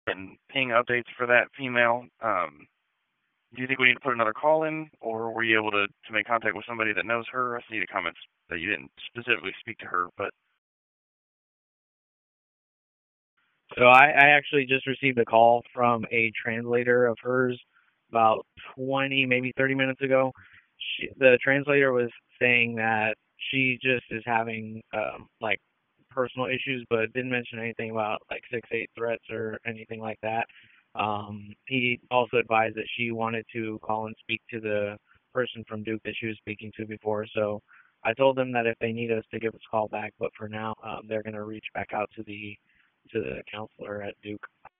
and ping updates for that female. Do you think we need to put another call in, or were you able to make contact with somebody that knows her? I see the comments that you didn't specifically speak to her, but So I actually just received a call from a translator of hers about 20, maybe 30 minutes ago. The translator was saying that she just is having like personal issues, but didn't mention anything about like 6-8 threats or anything like that. He also advised that she wanted to call and speak to the person from Duke that she was speaking to before. So I told them that if they need us to give us a call back, but for now, they're going to reach back out to the counselor at Duke.